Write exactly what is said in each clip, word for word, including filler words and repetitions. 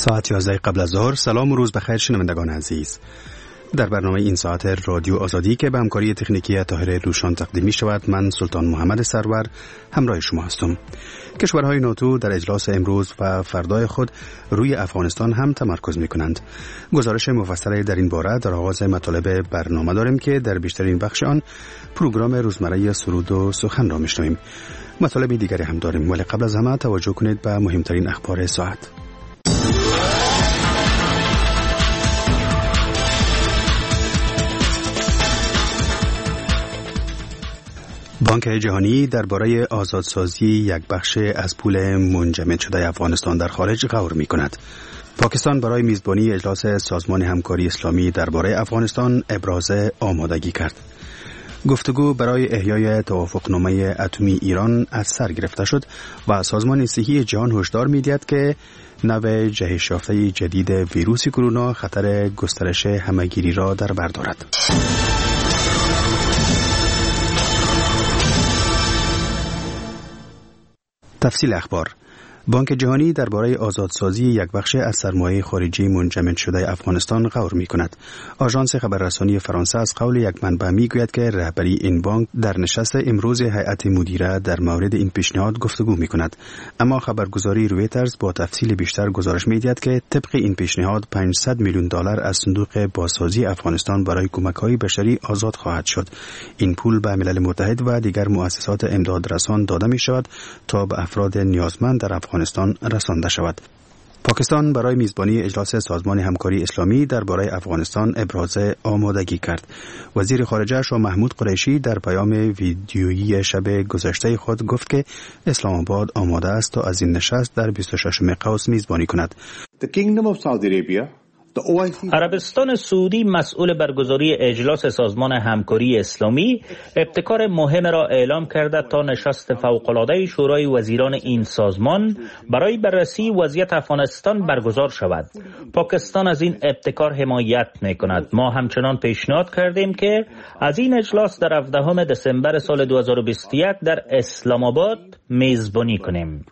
ساعت یازده قبل از ظهر. سلام و روز بخیر شنوندگان عزیز. در برنامه این ساعت رادیو آزادی که به همکاری تکنیکی طاهر لوشان تقدیم می شود، من سلطان محمد سرور همراه شما هستم. کشورهای ناتو در اجلاس امروز و فردای خود روی افغانستان هم تمرکز می کنند. گزارش مفصلی در این باره در آغاز مطالب برنامه داریم که در بیشترین بخش آن پروگرام روزمره سرود و سخن را میشنویم. مطالب دیگری هم داریم، ولی قبل از همه توجه کنید به مهمترین اخبار ساعت. بانک جهانی درباره آزادسازی یک بخش از پول منجمد شده افغانستان در خارج غور می کند. پاکستان برای میزبانی اجلاس سازمان همکاری اسلامی درباره افغانستان ابراز آمادگی کرد. گفتگو برای احیای توافقنامه اتمی ایران از سر گرفته شد و سازمان صحی جهان هشدار می‌دهد که نوع جهش یافته جدید ویروس کرونا خطر گسترش همهگیری را در بر دارد. تفصیل اخبار. بانک جهانی درباره آزادسازی یک بخش از سرمایه خارجی منجمد شده افغانستان غور می‌کند. آژانس خبررسانی فرانسه از قول یک منبع می‌گوید که رهبری این بانک در نشست امروز هیئت مدیره در مورد این پیشنهاد گفتگو می‌کند. اما خبرگزاری رویترز با تفصیل بیشتر گزارش می‌دهد که طبق این پیشنهاد پانصد میلیون دلار از صندوق بازسازی افغانستان برای کمک‌های بشری آزاد خواهد شد. این پول به ملل متحد و دیگر مؤسسات امدادرسان داده می‌شود تا به افراد نیازمند در افغانستان رسانده شود. پاکستان برای میزبانی اجلاس سازمان همکاری اسلامی درباره افغانستان ابراز آمادگی کرد. وزیر خارجه شاه محمود قریشی در پیام ویدیویی شب گذشته خود گفت که اسلام آباد آماده است تا از این نشست در بیست و ششم قوس میزبانی کند. The Kingdom of Saudi Arabia عربستان سعودی مسئول برگزاری اجلاس سازمان همکاری اسلامی ابتکار مهم را اعلام کرده تا نشست فوق‌العاده شورای وزیران این سازمان برای بررسی وضعیت افغانستان برگزار شود. پاکستان از این ابتکار حمایت می‌کند. ما همچنان پیشنهاد کردیم که از این اجلاس در هفدهم دسامبر سال دو هزار و بیست و یک در اسلام آباد میزبانی کنیم.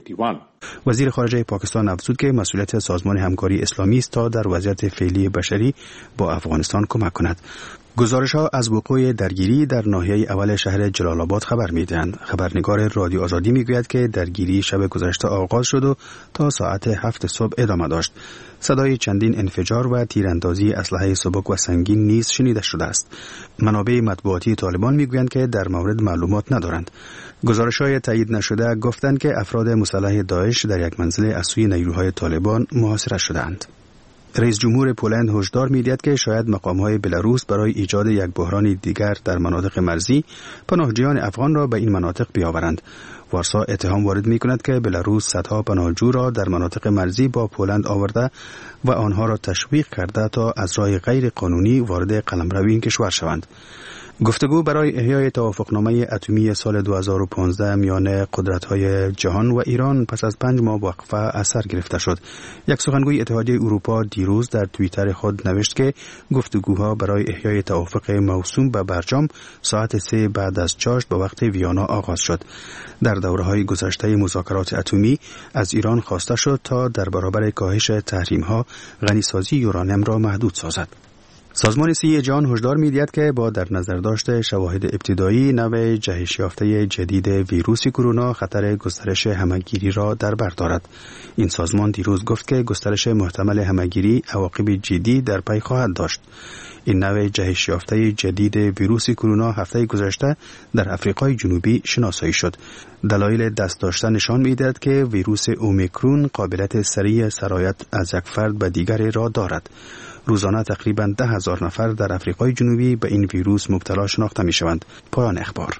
وزیر خارجه پاکستان افزود که مسئولیت سازمان همکاری اسلامی است تا در وضعیت فعلی بشری با افغانستان کمک کند. گزارش‌ها از وقوع درگیری در ناحیه اول شهر جلال آباد خبر می‌دهند. خبرنگار رادیو آزادی می‌گوید که درگیری شب گذشته آغاز شد و تا ساعت هفت صبح ادامه داشت. صدای چندین انفجار و تیراندازی اسلحه سبک و سنگین نیز شنیده شده است. منابع مطبوعاتی طالبان می‌گویند که در مورد معلومات ندارند. گزارش‌های تایید نشده گفتند که افراد مسلح داعش در یک منزل از سوی نیروهای طالبان محاصره شدند. رئیس جمهور پولند هشدار می‌دهد که شاید مقام‌های بلاروس برای ایجاد یک بحران دیگر در مناطق مرزی پناهجویان افغان را به این مناطق بیاورند. وارسا اتهام وارد می‌کند که بلاروس صدها پناهجو را در مناطق مرزی با پولند آورده و آنها را تشویق کرده تا از راه غیر قانونی وارد قلمرو این کشور شوند. گفتگو برای احیای توافقنامه اتمی سال دو هزار و پانزده میان قدرت‌های جهان و ایران پس از پنج ماه وقفه از سر گرفته شد. یک سخنگوی اتحادیه اروپا دیروز در توییتر خود نوشت که گفتگوها برای احیای توافق موسوم به برجام ساعت سه بعد از چاشت به وقت ویانا آغاز شد. در دوره‌های گذشته مذاکرات اتمی از ایران خواسته شد تا در برابر کاهش تحریم‌ها غنیسازی یورانیم را محدود سازد. سازمان صحی جهان هشدار می‌دهد که با در نظر داشت شواهد ابتدایی نوع جهش یافته جدید ویروس کرونا خطر گسترش همهگیری را در بر دارد. این سازمان دیروز گفت که گسترش محتمل همهگیری عواقب جدی در پی خواهد داشت. این نوع جهش یافته جدید ویروس کرونا هفته گذشته در آفریقای جنوبی شناسایی شد. دلایل دست داشته نشان می‌دهد که ویروس اومیکرون قابلیت سریع سرایت از یک فرد به دیگری را دارد. روزانه تقریباً ده هزار نفر در آفریقای جنوبی به این ویروس مبتلا شناخته می‌شوند. پایان اخبار.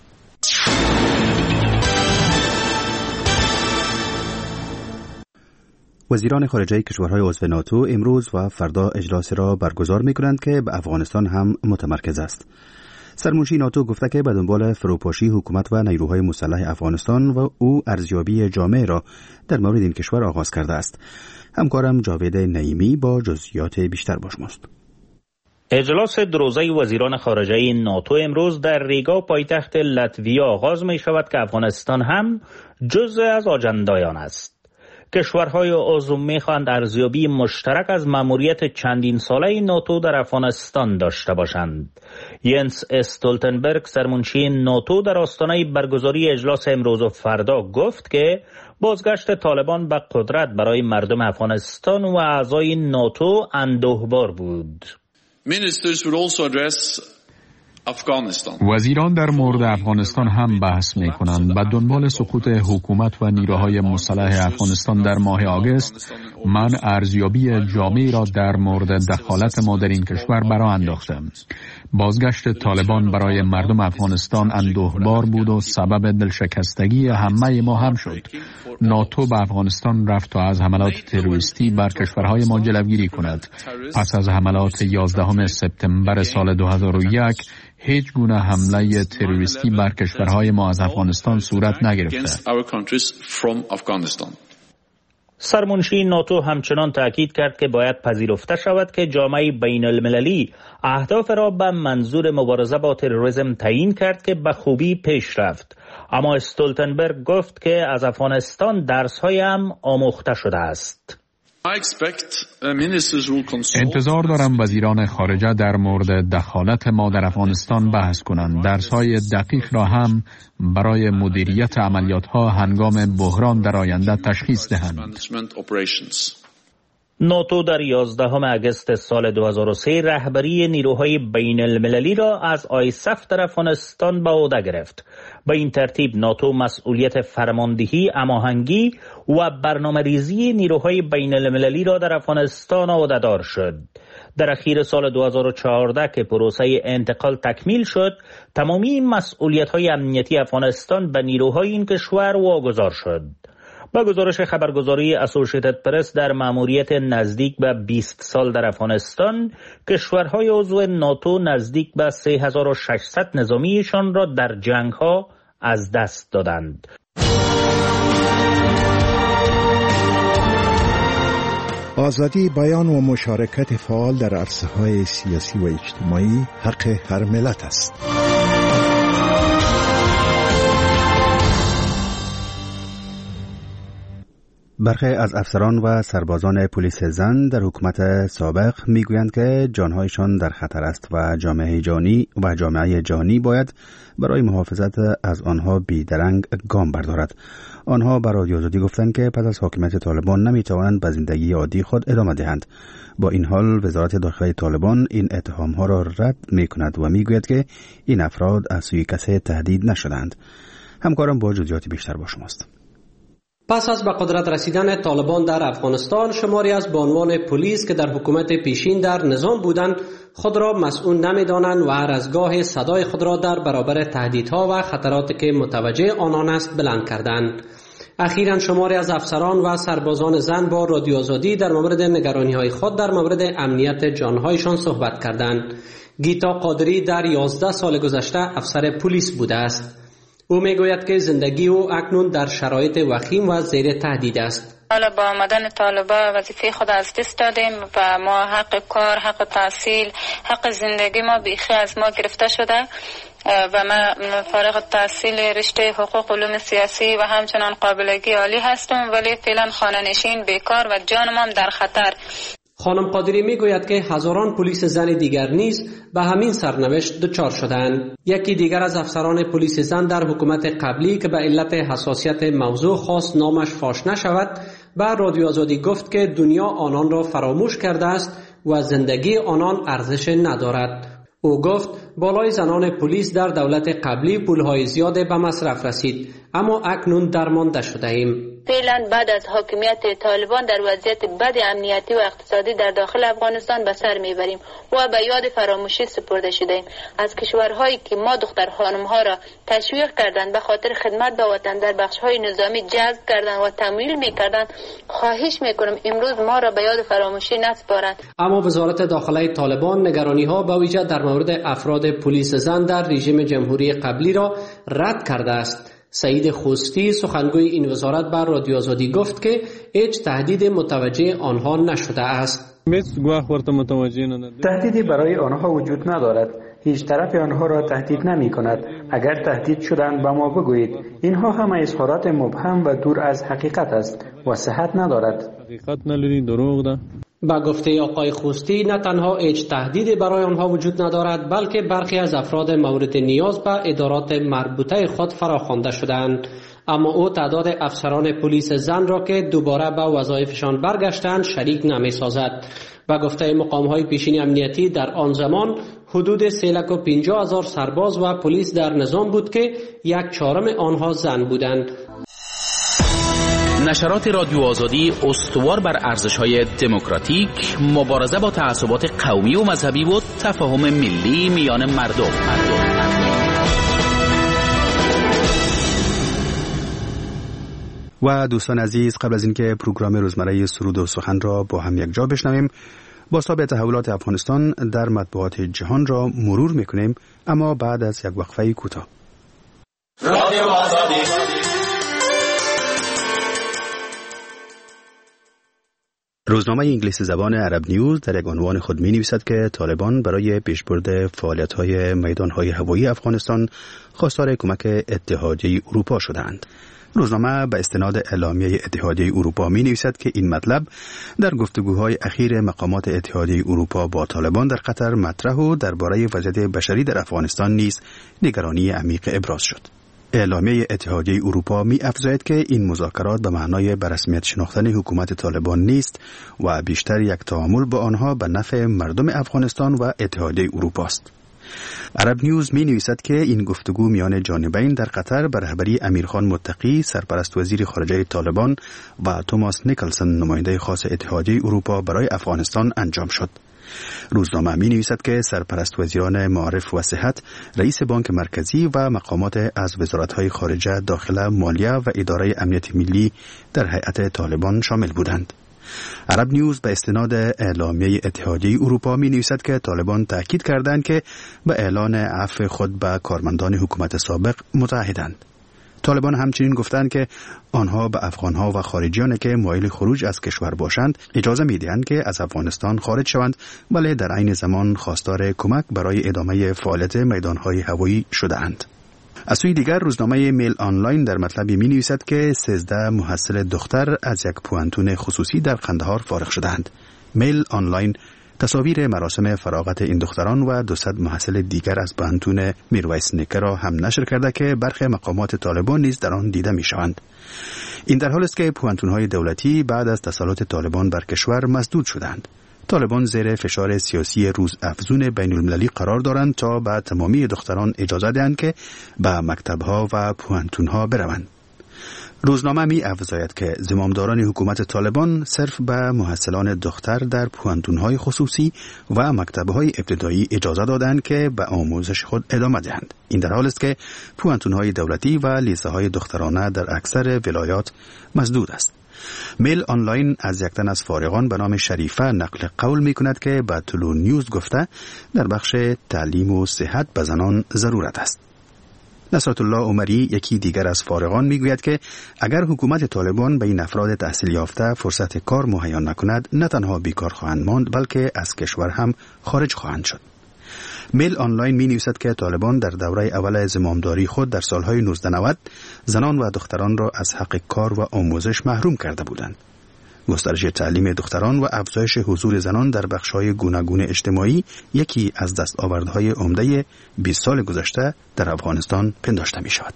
وزیران خارجه کشورهای عضو ناتو امروز و فردا اجلاس را برگزار می‌کنند که به افغانستان هم متمرکز است. سرمنشی ناتو گفته که به دنبال فروپاشی حکومت و نیروهای مسلح افغانستان و او ارزیابی جامع را در مورد این کشور آغاز کرده است. همکارم جاوید نعیمی با جزئیات بیشتر با شماست. اجلاس دروزه وزیران خارجه ناتو امروز در ریگا پایتخت لتویا آغاز می شود که افغانستان هم جزء از آجندای آن است. کشورهای عضو می‌خواهند ارزیابی مشترک از مأموریت چندین ساله ناتو در افغانستان داشته باشند. ینس استولتنبرگ سرمنشی ناتو در آستانه برگزاری اجلاس امروز و فردا گفت که بازگشت طالبان به قدرت برای مردم افغانستان و اعضای ناتو اندوهبار بود. وزیران در مورد افغانستان هم بحث می کنند. به دنبال سقوط حکومت و نیروهای مسلح افغانستان در ماه آگوست، من ارزیابی جامعی را در مورد دخالت ما در این کشور برآ انداختم. بازگشت طالبان برای مردم افغانستان اندوهبار بود و سبب دلشکستگی همه ما هم شد. ناتو به افغانستان رفت تا از حملات تروریستی بر کشورهای ما جلوگیری کند. پس از حملات یازدهم سپتامبر سال دو هزار و یک هیچ گونه حمله تروریستی بر کشورهای ما از افغانستان صورت نگرفته. سرمنشی ناتو همچنان تاکید کرد که باید پذیرفته شود که جامعه بین المللی اهداف را به منظور مبارزه با تروریسم تعیین کرد که به خوبی پیش رفت. اما استولتنبرگ گفت که از افغانستان درس‌های هم آموخته شده است. انتظار دارم وزیران خارجه در مورد دخالت ما در افغانستان بحث کنند. درس‌های دقیق را هم برای مدیریت عملیات‌ها هنگام بحران در آینده تشخیص دهند. ناتو در یازدهم اگست سال دو هزار و سه رهبری نیروهای بین المللی را از آیسف در افغانستان به عهده گرفت. به این ترتیب ناتو مسئولیت فرماندهی، هماهنگی و برنامه‌ریزی نیروهای بین المللی را در افغانستان عهده‌دار شد. در اخیر سال دو هزار و چهارده که پروسه انتقال تکمیل شد، تمامی مسئولیت‌های امنیتی افغانستان به نیروهای این کشور واگذار شد. با گزارش خبرگزاری اسوسییتد پرس، در مأموریت نزدیک به بیست سال در افغانستان، کشورهای عضو ناتو نزدیک به سه هزار و ششصد نظامیشان را در جنگ‌ها از دست دادند. آزادی بیان و مشارکت فعال در عرصه‌های سیاسی و اجتماعی حق هر ملت است. برخی از افسران و سربازان پلیس زن در حکومت سابق میگویند که جانهایشان در خطر است و جامعه جهانی و جامعه جهانی باید برای محافظت از آنها بیدرنگ گام بردارد. آنها به رادیو آزادی گفتند که پس از حاکمیت طالبان نمیتوانند به زندگی عادی خود ادامه دهند. با این حال وزارت داخلی طالبان این اتهامها را رد میکند و میگوید که این افراد از سوی کسی تهدید نشدند. همکارم با جزئیات بیشتر با شماست. پس از به قدرت رسیدن طالبان در افغانستان، شماری از بانوان پلیس که در حکومت پیشین در نظام بودند خود را مسئول نمی‌دانند و هر از گاه صدای خود را در برابر تهدیدها و خطراتی که متوجه آنان است بلند کردند. اخیراً شماری از افسران و سربازان زن با رادیو آزادی در مورد نگرانی‌های خود در مورد امنیت جان‌هایشان صحبت کردند. گیتا قادری در یازده سال گذشته افسر پلیس بوده است. او میگوید که زندگی او اکنون در شرایط وخیم و زیر تهدید است. حالا با آمدن طالبان وظیفه خود از دست دادیم و ما حق کار، حق تحصیل، حق زندگی ما بیخی از ما گرفته شده و من فارغ التحصیل رشته حقوق علوم سیاسی و همچنان قابلگی عالی هستم، ولی فعلا خانه نشین، بیکار و جانم هم در خطر. خانم قادری میگوید که هزاران پلیس زن دیگر نیز به همین سرنوشت دچار شدند. یکی دیگر از افسران پلیس زن در حکومت قبلی که به علت حساسیت موضوع خواست نامش فاش نشود، به رادیو آزادی گفت که دنیا آنان را فراموش کرده است و زندگی آنان ارزش ندارد. او گفت بالای زنان پلیس در دولت قبلی پولهای زیاد به مصرف رسید، اما اکنون درمانده شده ایم. فعلا بعد از حاکمیت طالبان در وضعیت بد امنیتی و اقتصادی در داخل افغانستان به سر میبریم و به یاد فراموشی سپرده شدیم. از کشورهایی که ما دختر خانم‌ها را تشویق کردند به خاطر خدمت به وطن در بخش‌های نظامی جذب کردند و تمویل می‌کردند، خواهش می‌کنم امروز ما را به یاد فراموشی نسپارند. اما وزارت داخلی طالبان نگرانی‌ها به ویژه در مورد افراد پلیس زن در رژیم جمهوری قبلی را رد کرده است. سعید خوستی سخنگوی این وزارت بر رادیو آزادی گفت که هیچ تهدید متوجه آنها نشده است. تهدیدی برای آنها وجود ندارد. هیچ طرف آنها را تهدید نمی کند. اگر تهدید شدند به ما بگویید. اینها همه اظهارات مبهم و دور از حقیقت است. و صحت ندارد. حقیقت نلري، دروغ ده. با گفته آقای خوستی نه تنها هیچ تهدیدی برای آنها وجود ندارد، بلکه برخی از افراد مورد نیاز به ادارات مربوطه خود فراخوانده شدند. اما او تعداد افسران پلیس زن را که دوباره به وظایفشان برگشتند شریک نمی سازد. با گفته مقام‌های پیشین امنیتی در آن زمان حدود سه لک و پنجاه هزار سرباز و پلیس در نظام بود که یک چهارم آنها زن بودند. نشرات رادیو آزادی استوار بر ارزش‌های دموکراتیک، مبارزه با تعصبات قومی و مذهبی و تفاهم ملی میان مردم. و دوستان عزیز، قبل از اینکه پروگرام روزمره سرود و سخن را با هم یک جا بشنویم، بازتاب تحولات افغانستان در مطبوعات جهان را مرور میکنیم، اما بعد از یک وقفه کوتاه. رادیو آزادی. روزنامه انگلیسی زبان عرب نیوز در یک عنوان خود می نویسد که طالبان برای پیشبرد فعالیت‌های میدان‌های هوایی افغانستان خواستار کمک اتحادیه اروپا شدند. روزنامه به استناد اعلامیه اتحادیه اروپا می نویسد که این مطلب در گفتگوهای اخیر مقامات اتحادیه اروپا با طالبان در قطر مطرح و درباره وضعیت بشری در افغانستان نیز نگرانی عمیق ابراز شد. اعلامیه اتحادیه اروپا می افزاید که این مذاکرات به معنای به رسمیت شناختن حکومت طالبان نیست و بیشتر یک تعامل با آنها به نفع مردم افغانستان و اتحادیه اروپا است. عرب نیوز می نویسد که این گفتگو میان جانبین در قطر به رهبری امیرخان متقی، سرپرست وزیر خارجه طالبان، و توماس نیکلسن، نماینده خاص اتحادیه اروپا برای افغانستان انجام شد. روزنامه می نویسد که سرپرست وزیران معارف و صحت، رئیس بانک مرکزی و مقامات از وزارت‌های خارجه، داخله، مالیه و اداره امنیت ملی در هیئت طالبان شامل بودند. عرب نیوز به استناد اعلامیه اتحادیه اروپا می نویسد که طالبان تاکید کردند که به اعلان عفو خود به کارمندان حکومت سابق متعهدند. طالبان همچنین گفتند که آنها به افغانها و خارجیانی که مایل خروج از کشور باشند اجازه می‌دهند که از افغانستان خارج شوند، ولی در عین زمان خواستار کمک برای ادامه فعالیت میدان‌های هوایی شده‌اند. از سوی دیگر روزنامه میل آنلاین در مطلبی می نویسد که سیزده محصل دختر از یک پوانتون خصوصی در قندهار فارغ شدند. میل آنلاین تصاویر مراسم فراغت این دختران و دوصد محصل دیگر از پوانتون میرویس نیکه را هم نشر کرده که برخی مقامات طالبان نیز در آن دیده می شوند. این در حالی است که پوانتون‌های دولتی بعد از تسلط طالبان بر کشور مسدود شدند. طالبان زیر فشار سیاسی روز افزون بین المللی قرار دارند تا به تمامی دختران اجازه دهند که به مکتب‌ها و پوانتون‌ها بروند. روزنامه می افزاید که زمامداران حکومت طالبان صرف به محصلان دختر در پوانتون‌های خصوصی و مکتب‌های ابتدایی اجازه دادند که به آموزش خود ادامه دهند. این در حالی است که پوانتون‌های دولتی و لیسه‌های دخترانه در اکثر ولایات مسدود است. میل آنلاین از یک تن از فارغان به نام شریفه نقل قول می کند که به طلوع نیوز گفته در بخش تعلیم و صحت به زنان ضرورت است. نصرت الله عمری، یکی دیگر از فارغان، می گوید که اگر حکومت طالبان به این افراد تحصیل یافته فرصت کار مهیا نکند، نه تنها بیکار خواهند ماند بلکه از کشور هم خارج خواهند شد. میل آنلاین می نویسد که طالبان در دوره اول زمامداری خود در سالهای نوزده نود زنان و دختران را از حق کار و آموزش محروم کرده بودند. گسترش تعلیم دختران و افزایش حضور زنان در بخش‌های گوناگون اجتماعی یکی از دستاوردهای عمده بیست سال گذشته در افغانستان پنداشته می شود.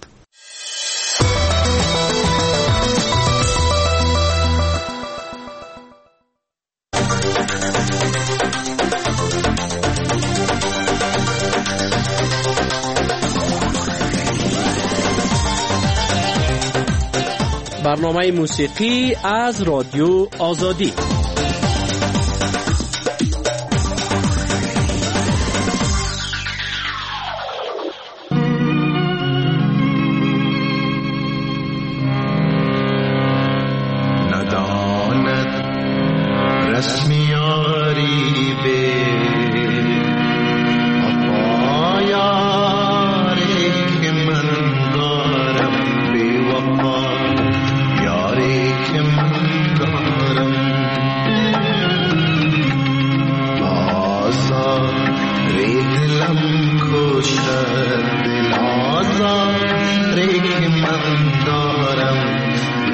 برنامه موسیقی از رادیو آزادی.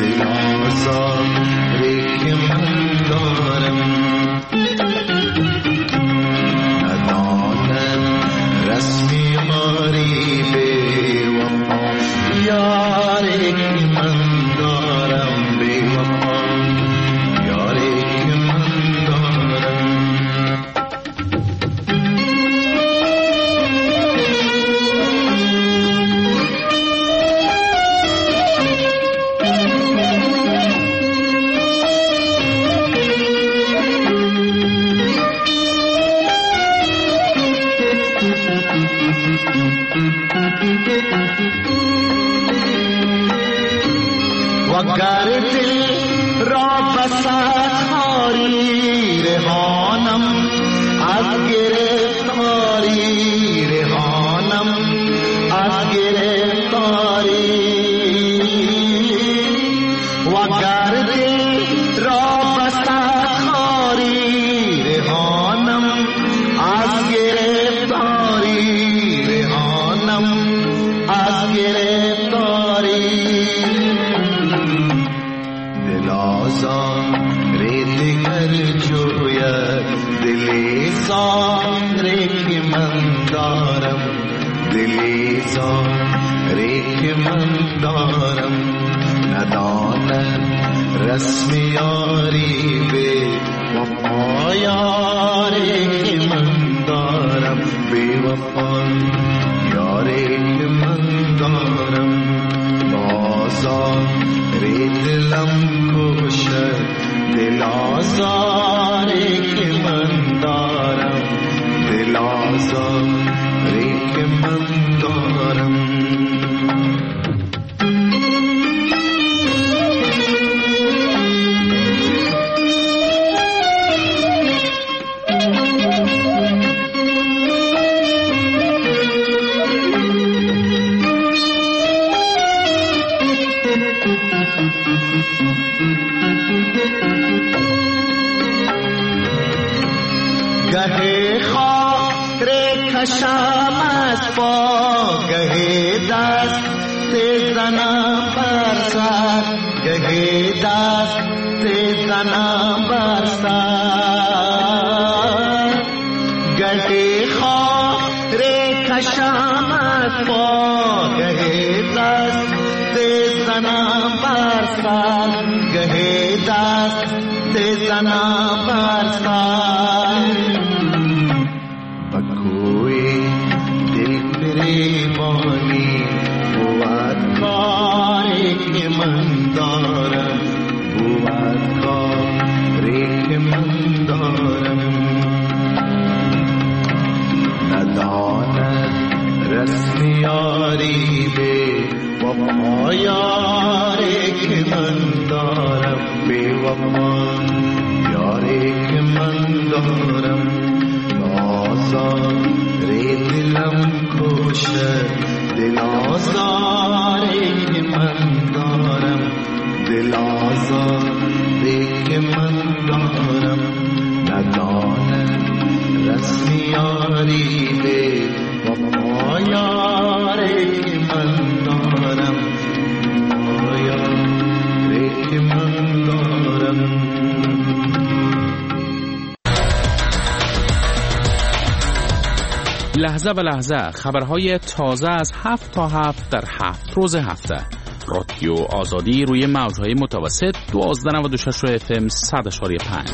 لحظه به لحظه خبرهای تازه از هفت تا هفت در هفت روز هفته. رادیو آزادی روی موجهای متوسط دوازده نود و شش اف ام صد اشاری پنج.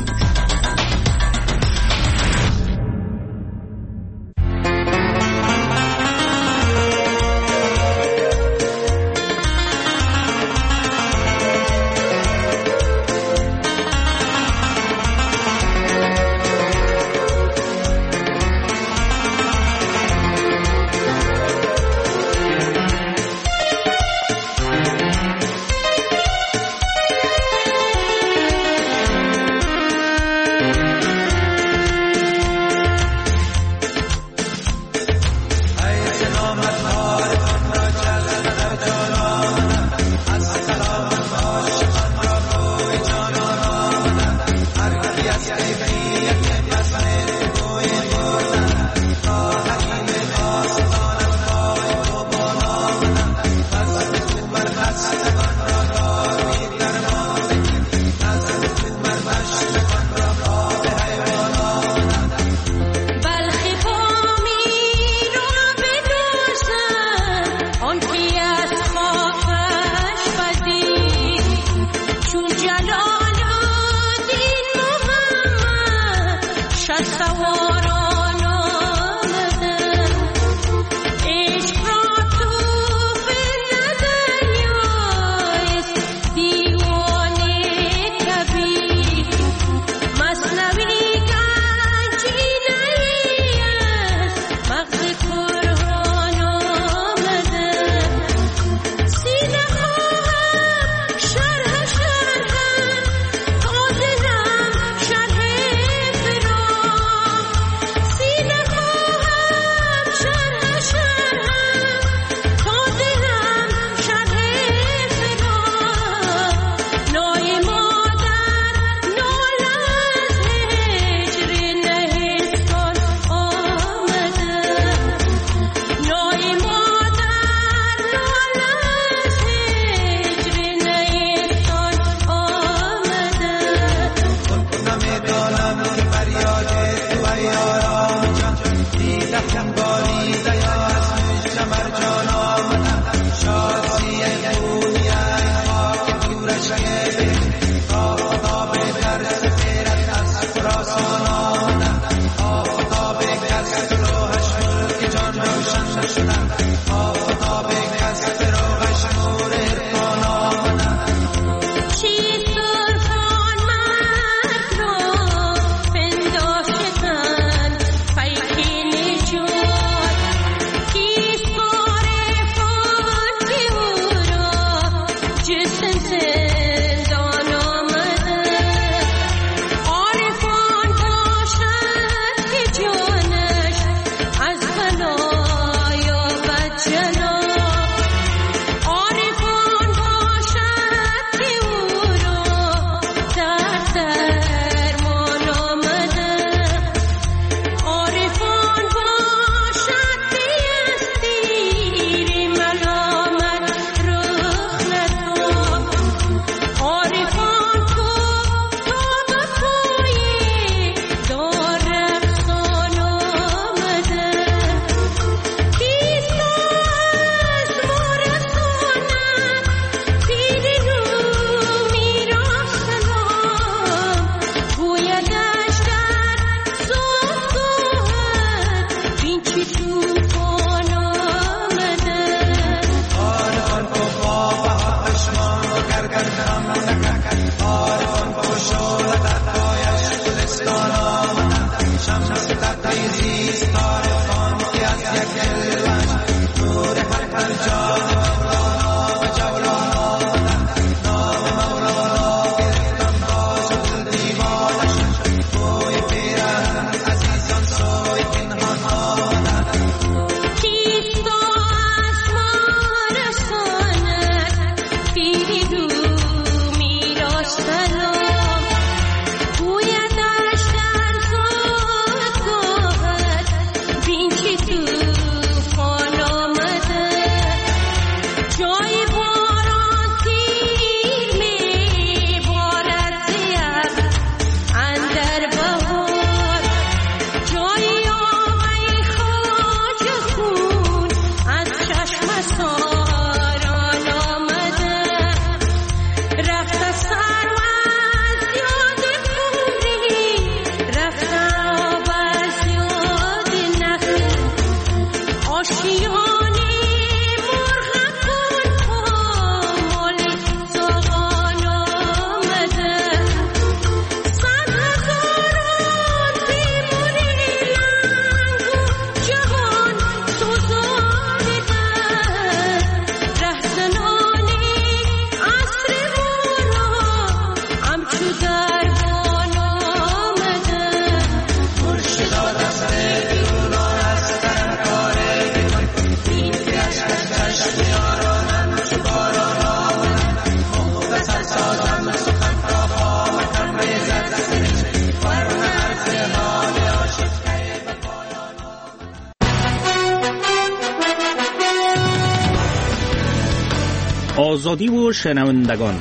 آزادی و شنوندگان،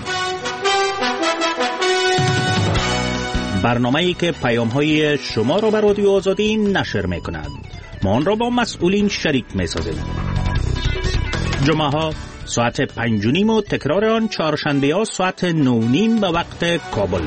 برنامه‌ای که پیام‌های شما را به رادیو آزادی نشر می‌کند. ما آن را با مسئولین شریک می‌سازیم. جمعه‌ها ساعت پنج و نیم و تکرار آن چهارشنبه‌ها ساعت نه و نیم به وقت کابل.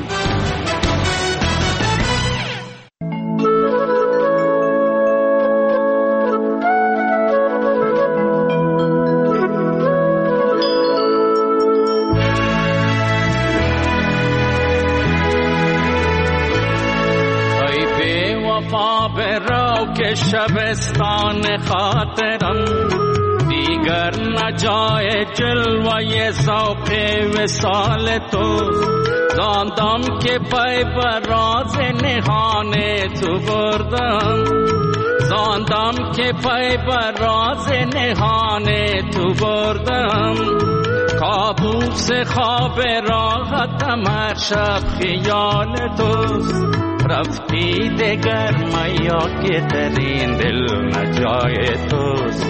شبستان خاطرم دیگر نجای جلوه ذوق وصال تو، زاندم که پای بر راز نهان تو بردم، زاندم که پای بر راز نهان تو بردم، کابوس خواب راحتم هر شب خیال توست، رفتی دگر میا که ترین دل نجای توست،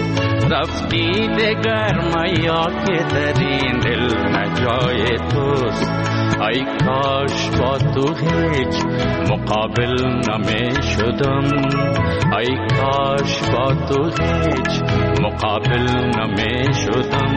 رفتی دگر میا که ترین دل نجای توست، ای کاش با تو هیچ مقابل نمی شدم، ای کاش با تو هیچ مقابل نمی شدم.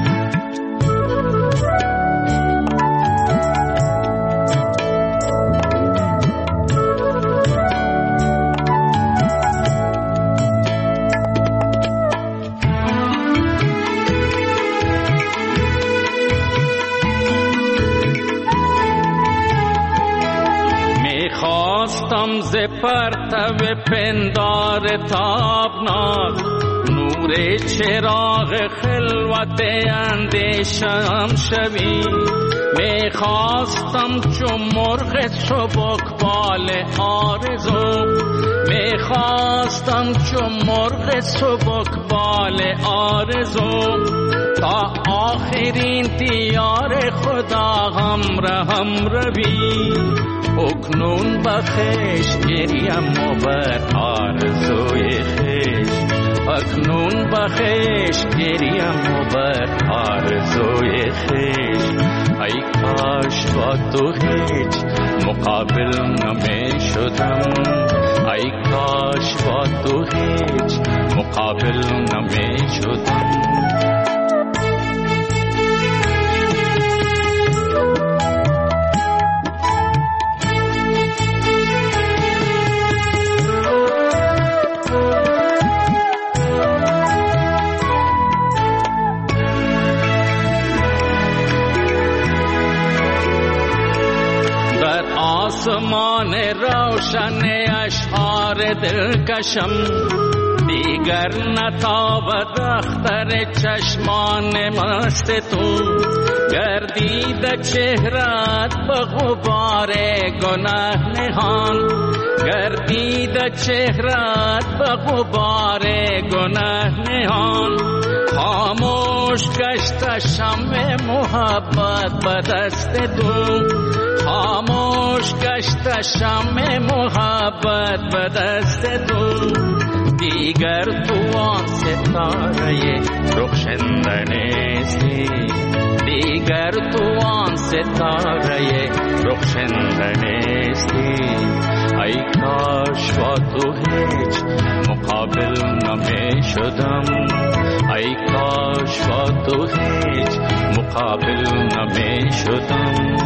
خواستم ز پرتو پندار تابناک نور چراغ خلوت اندیشم شوی. می خواستم چو مرغ سبکبال آرزو، می خواستم چو مرغ سبکبال آرزو تا آخرین دیار خدا همراهم روی. اکنون بخش گریم و بر آرزوی خیش، اکنون بخش گریم و بر آرزوی خیش. ای کاش با تو هیچ مقابل نمی شدم، ای کاش با تو هیچ مقابل نمی شدم. آسمان روشن اشعار دلکشم دیگر نتابد اختر چشمان مست تو. گردید چهرت به غبار گناه نهان، گردید چهرت به غبار گناه نهان. خاموش گشت شمع محبت به دست تو، خاموش گشت شمع محبت به دست تو. دیگر تو آن ستاره رخشنده نیستی، دیگر تو آن ستاره رخشنده نیستی. ای کاش با تو هیچ مقابل نمی شدم، ای کاش با تو هیچ مقابل نمی شدم.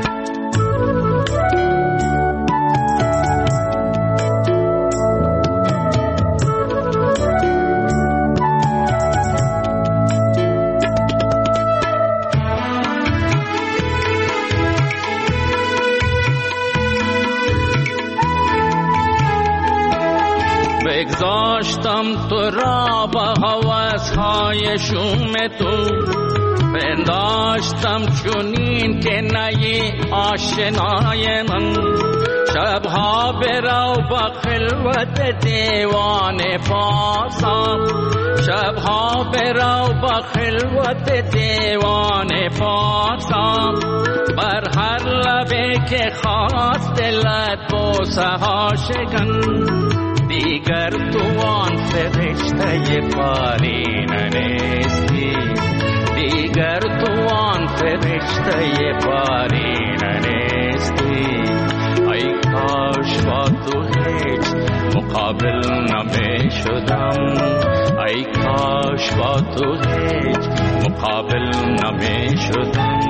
بگذاشتم تو را با هوس‌های شوم تو، پنداشتم چونین که نی آشنای من. شبها برو با خلوت دیوان پاسم، شبها برو با خلوت دیوان پاسم. بر هر لبه که خواست دلت بوسه ها شکن، دیگر تو آن فرشته پارینه نیستی، دیگر تو آن فرشته پارینه نیستی. ای کاش با تو هیچ مقابل نمی شدم، ای کاش با تو هیچ مقابل نمی شدم.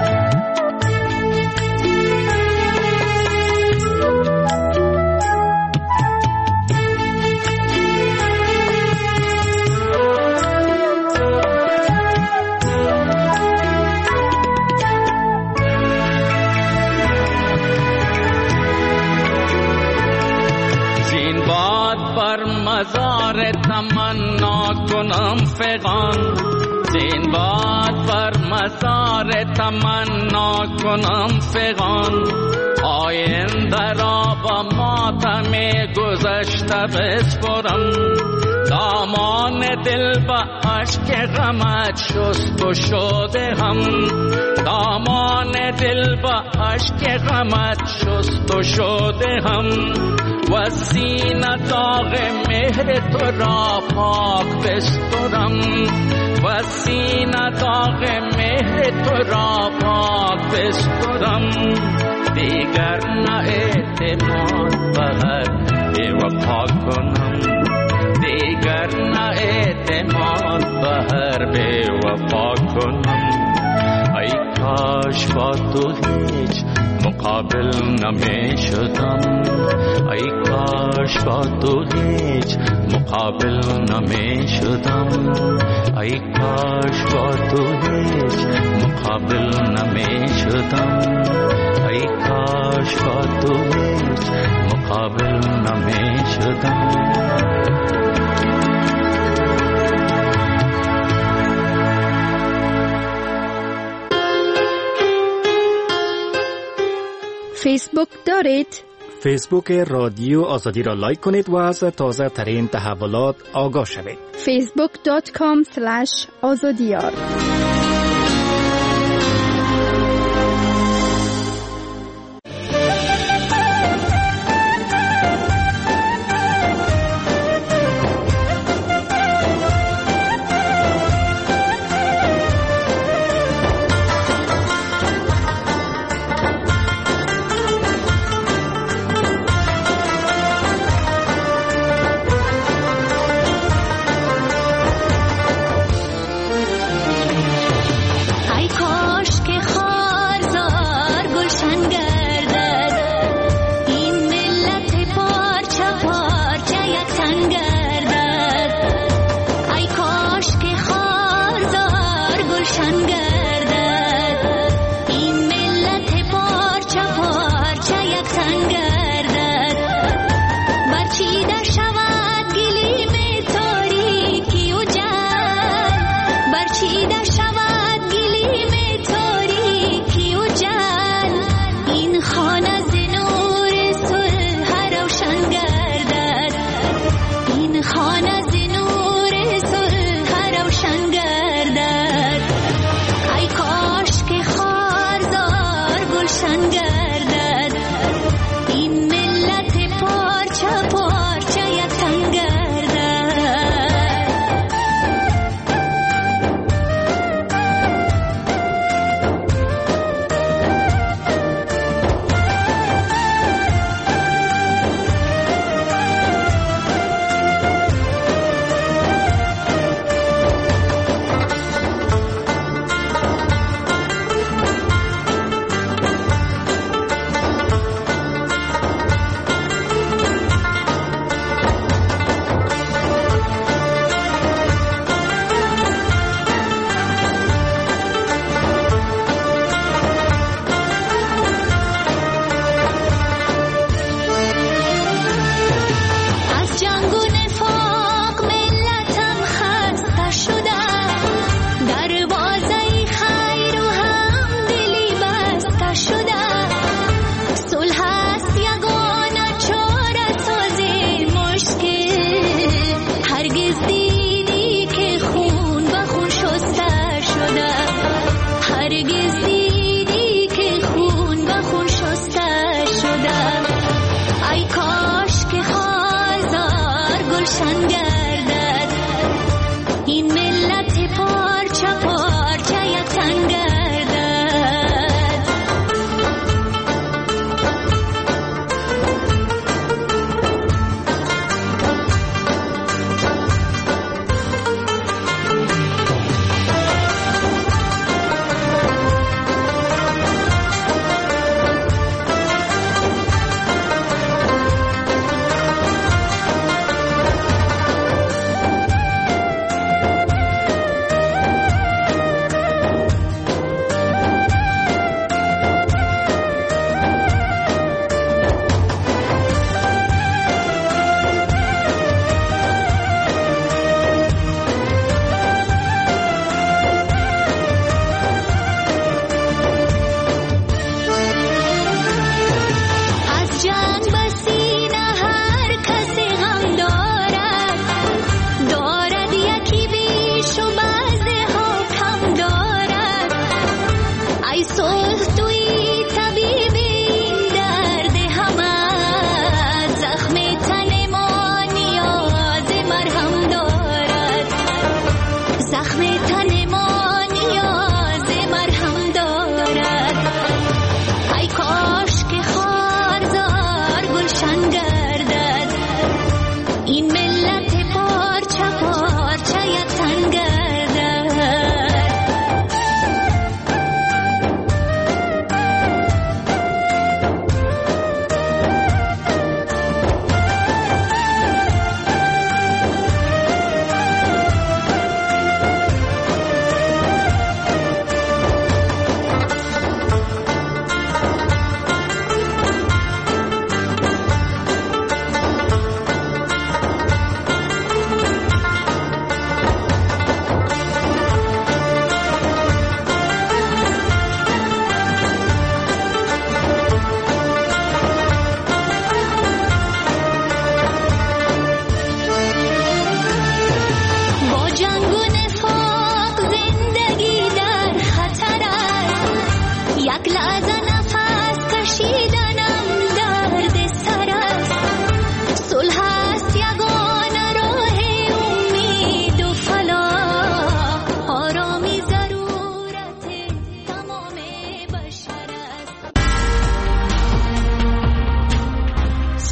مزار تمنا کنم فغان، زین باد بر مزار تمنا کنم فغان. آینده را با ماتم گذشته بسپرم، دامان دل با عشق غمت شست و شده هم دامان دل با عشق غمت شست و شده هم و سینه داغ مهر تو را پاک بسترم و سینه داغ مهر تو را پاک بسترم دیگر نه اعتماد بر بی وفا کنم دیگر نه اعتماد بر بی وفا کنم ای کاش با تو هیچ مقابل نمی شدم ای کاش با تو هیچ مقابل نمی شدم ای کاش با تو هیچ مقابل نمی شدم ای کاش با تو هیچ مقابل نمی شدم فیسبوک دارید؟ فیسبوک رادیو آزادی را لایک کنید و از تازه ترین تحولات آگاه شوید. فیسبوک دات کام اسلش آزادیار.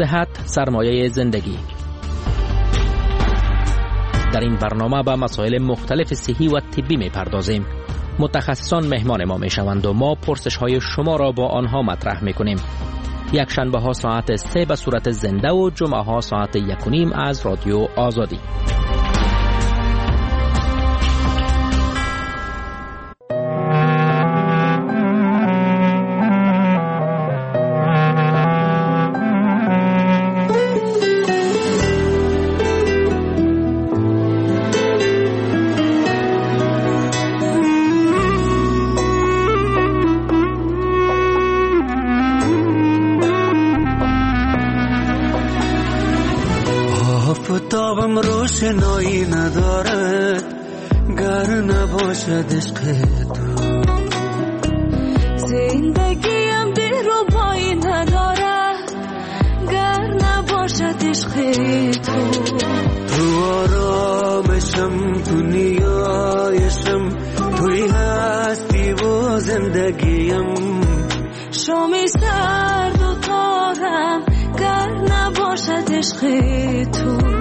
صحت سرمایه زندگی. در این برنامه به مسائل مختلف صحی و طبی می پردازیم. متخصصان مهمان ما می شوند و ما پرسش های شما را با آنها مطرح می کنیم. یک شنبه ها ساعت سه به صورت زنده و جمعه ها ساعت یک و نیم از رادیو آزادی. آفتابم روشنایی ندارد گر نباشد عشق تو. زندگیم دلربایی ندارد گر نباشد عشق تو. تو آرامشم، تو نیایشم، توی هستی و زندگیم. شامی سرد و تارم گر نباشد عشق تو.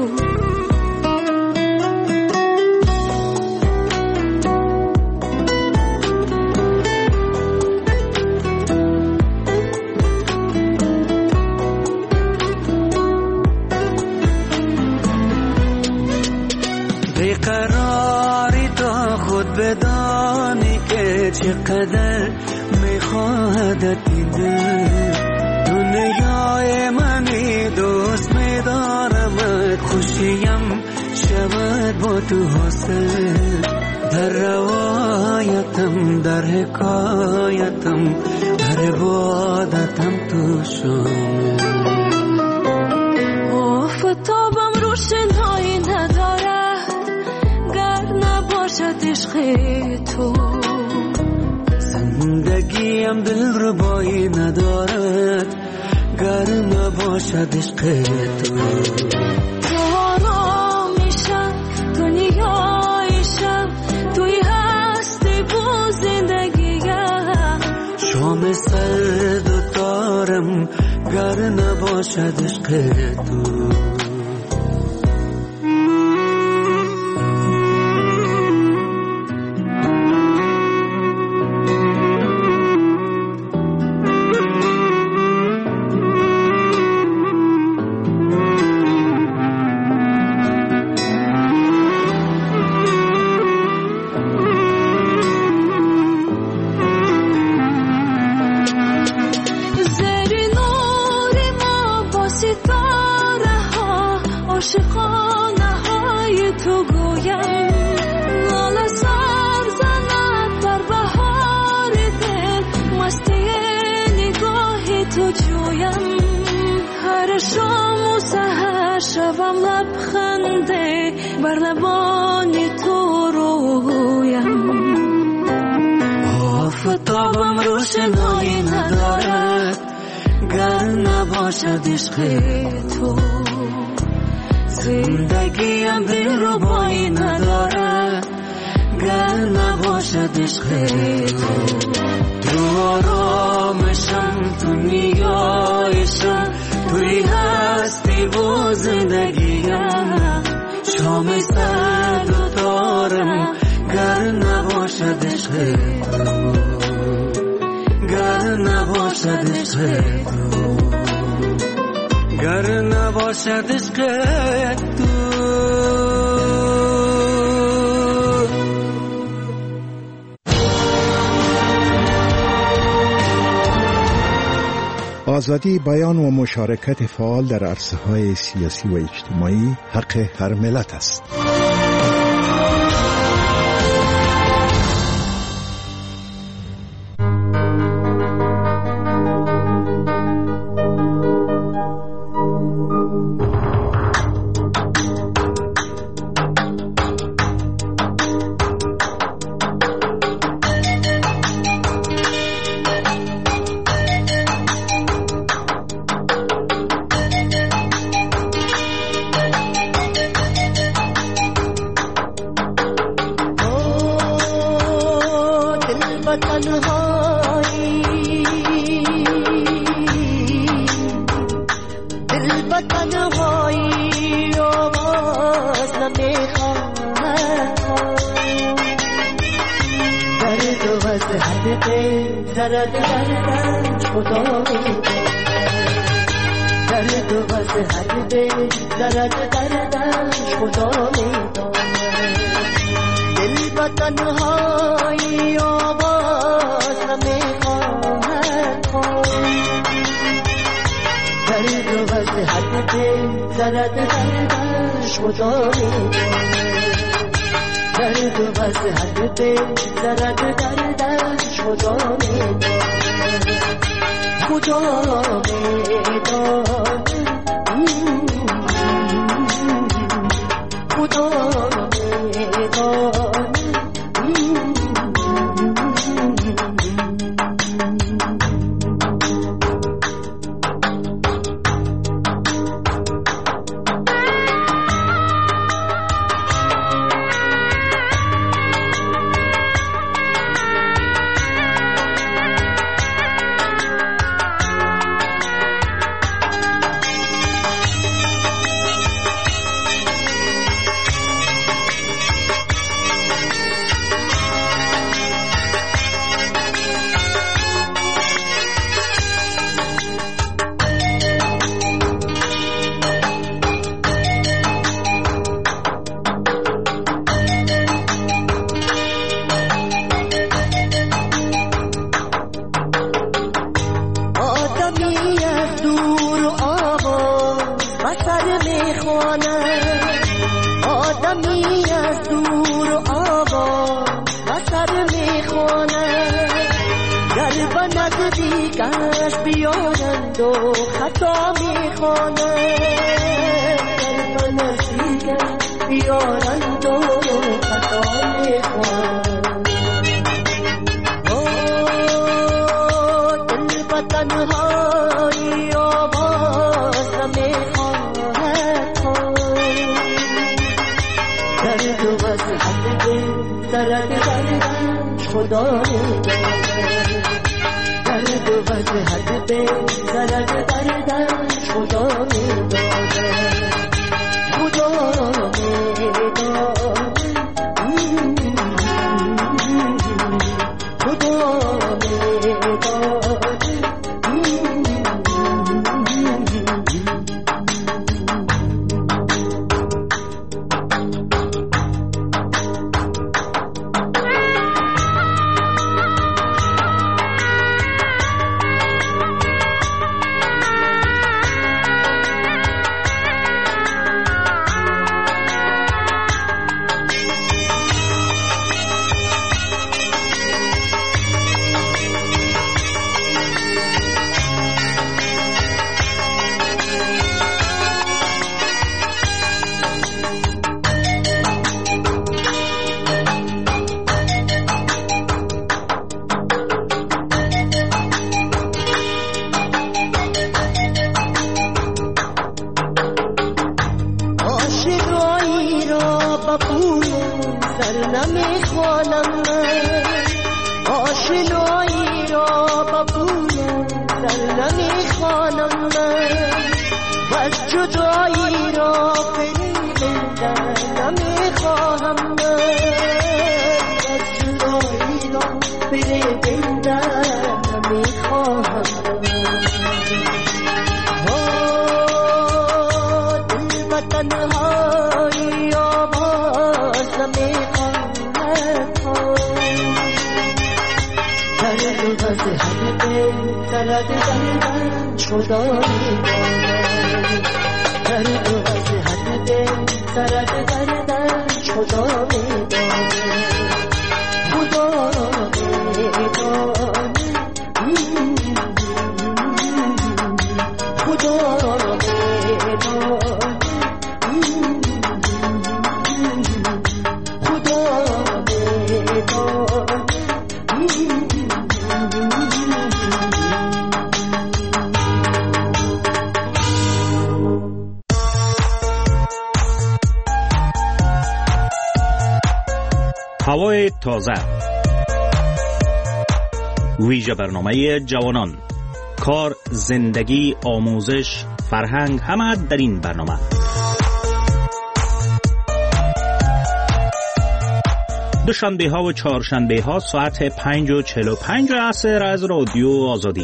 بیقراری تا خود بدانی که چقدر میخواهدت این دل. دنیای منی دوست میدارمت، خوشیم شود با تو حاصل. در روایتم، در حکایتم، در عبادتم تو شامل. آفتابم روشنایی ندارد گر نباشد عشق تو. زندگیم دلربایی ندارد گر نباشد عشق تو. تو آرامیشم، تو نیایشم، توی هستی و زندگیم. شام سرد و تارم گر نباشد عشق تو. آفتابم روشنایی ندارد گر نباشد عشق تو. زندگیم دلربایی ندارد گر نباشد عشق تو. تو آرامشم، تو نیایشم، توی هستی و زندگیم. شام سرد و تارم گر نباشد عشق تو. گر نباشد عشق تو. گر نباشد عشق تو. آزادی بیان و مشارکت فعال در عرصه‌های سیاسی و اجتماعی حق هر ملت است. خواهد در دو وضعیت زرد دردش خدا میداند در دو وضعیت زرد دردش خدا میداند دل به تنهایی آواز نمیخواهد در دو وضعیت زرد دردش خدا میداند در دو وضعیت زرد دردش خدا میداند خدا میداند خدا میداند هوای تازه، ویژه برنامه جوانان، کار، زندگی، آموزش، فرهنگ، همه در این برنامه. دوشنبه ها و چهارشنبه ها ساعت پنج و چهل و پنج عصر از رادیو آزادی.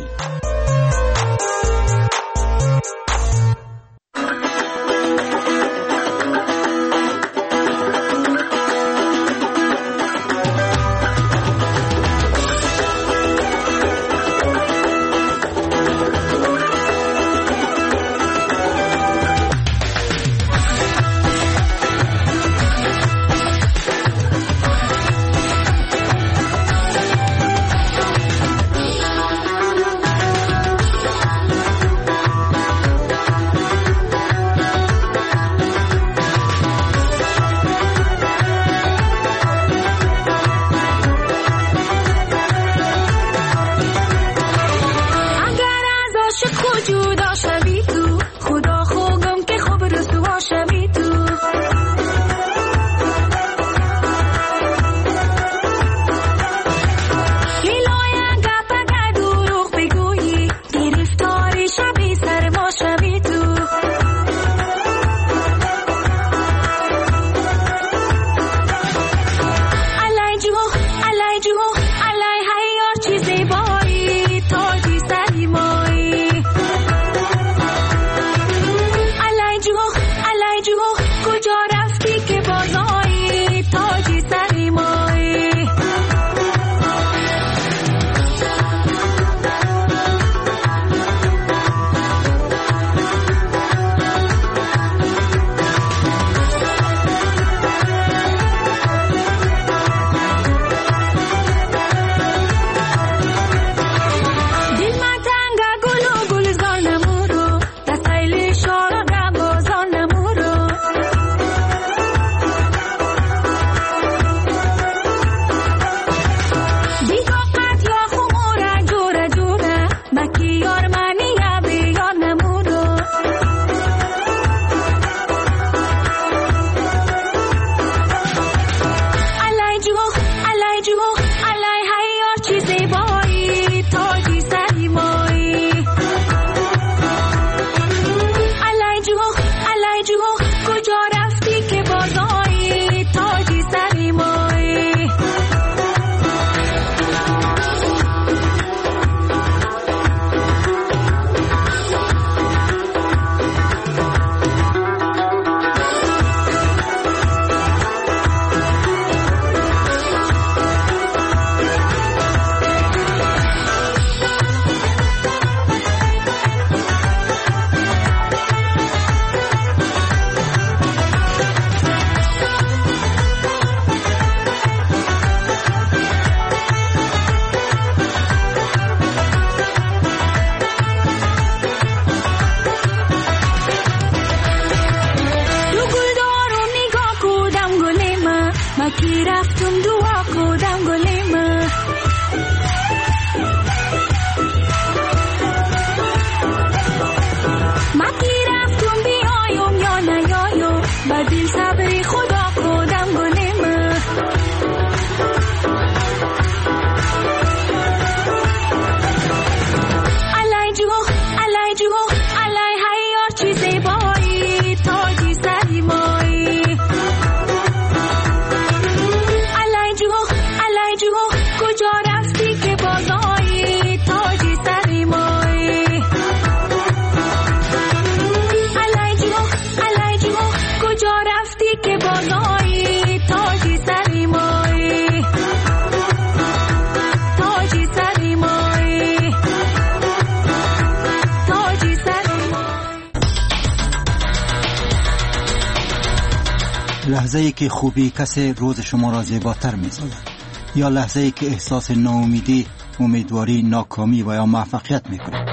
لحظه‌ای که خوبی کسی روز شما را زیباتر می‌سازد، یا لحظه‌ای که احساس ناامیدی، امیدواری، ناکامی و یا موفقیت می‌کنید.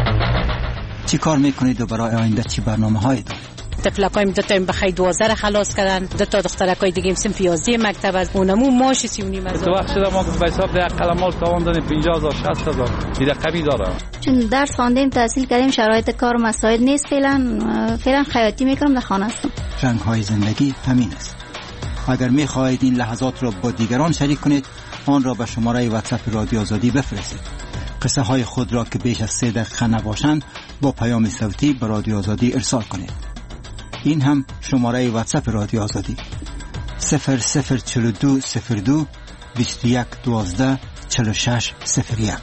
چی کار می‌کنید و برای آینده چی برنامه‌هایی دارید؟ تفلکایم دو تا بخیر دوازده خلاص کردن، دو تا دخترکای دیگه صنف یازده مکتب از اونمو ماش سی و نیم هزار. تو وقت شده ما به حساب ده قلمال تواندن پنجاه هزار شصت هزار دیگه قبی داره. چون درس خواندیم، تحصیل کردیم، شرایط کار مساعد نیست. فعلا فعلا خیاطی میکنم در خانه هستم. رنگ‌های زندگی همین است. اگر می‌خواهید این لحظات را با دیگران شریک کنید، آن را به شماره واتساپ رادیو آزادی بفرستید. قصه های خود را که بیش از سه دقیقه نباشند با پیام صوتی به رادیو آزادی ارسال کنید. این هم شماره واتساپ رادیو آزادی صفر صفر چلو دو صفر دو بیست و یک دوازده چلو شش صفر یک.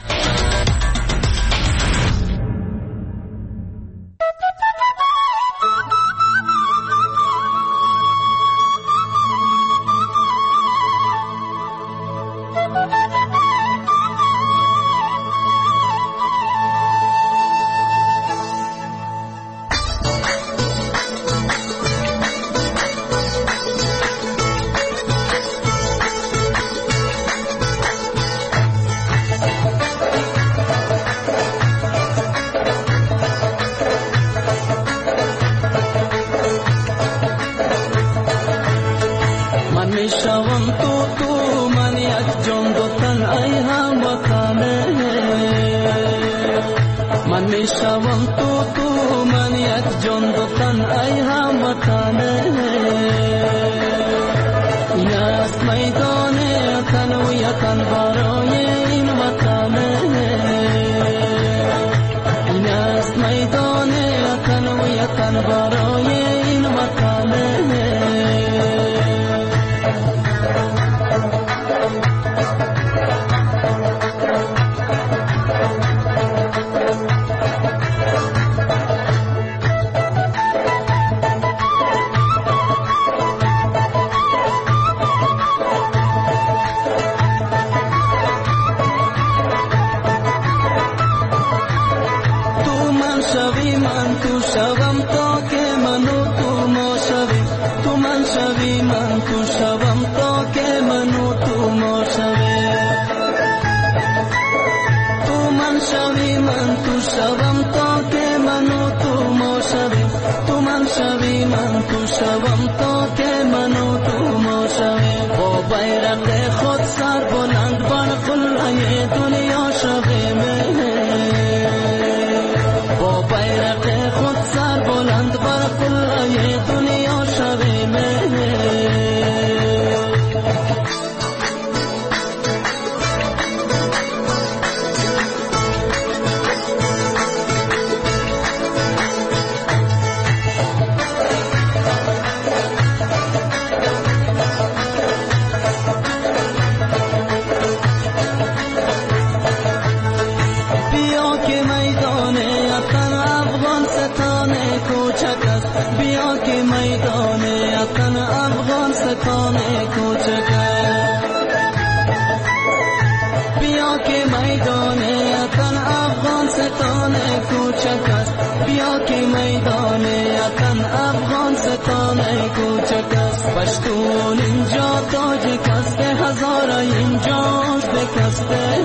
پشتون اینجا تاج کسته هزارا اینجا بکسته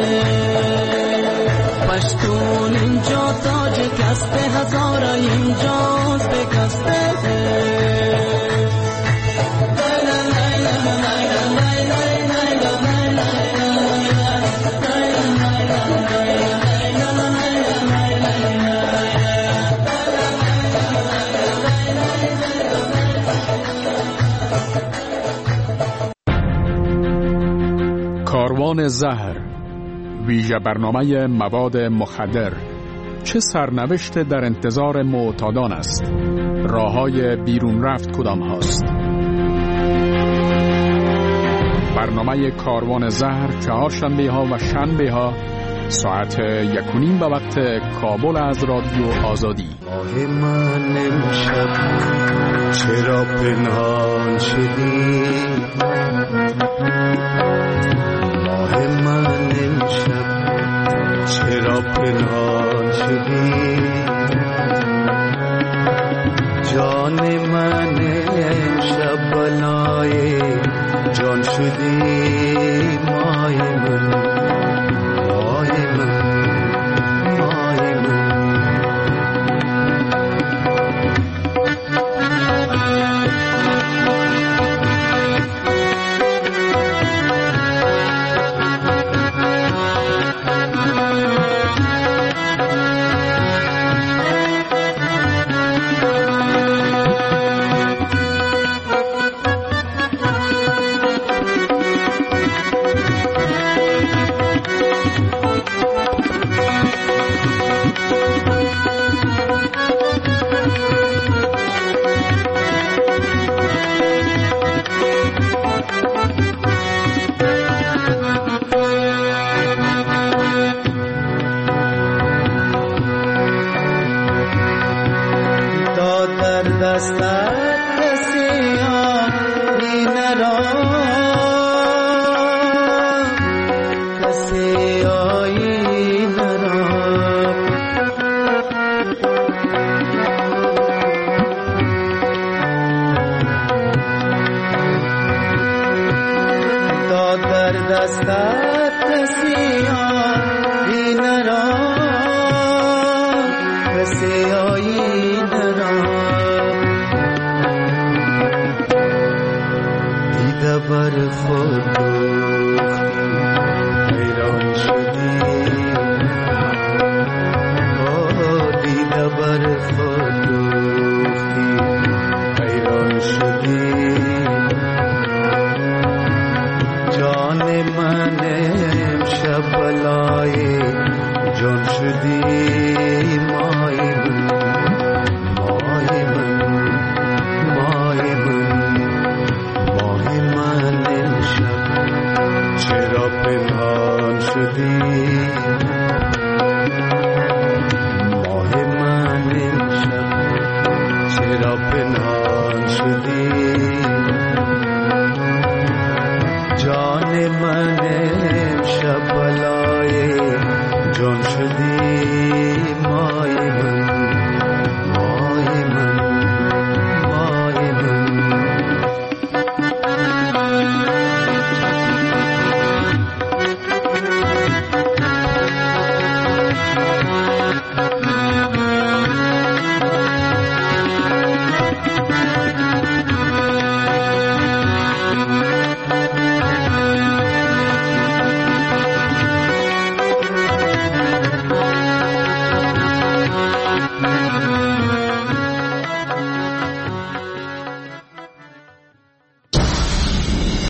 پشتون اینجا تاج کسته هزارا اینجا بکسته کاروان زهر، ویژه برنامه مواد مخدر، چه سرنوشت در انتظار معتادان است؟ راههای بیرون رفت کدام هاست؟ برنامه کاروان زهر چهارشنبه ها و شنبه ها ساعت یک و نیم به وقت کابل از رادیو آزادی. ماه من امشب چرا پنهان شدی؟ ماه من امشب چرا پنهان شدی؟ جان من امشب بلای جان شدی. مای من مای من مای من چرا پنهان شدی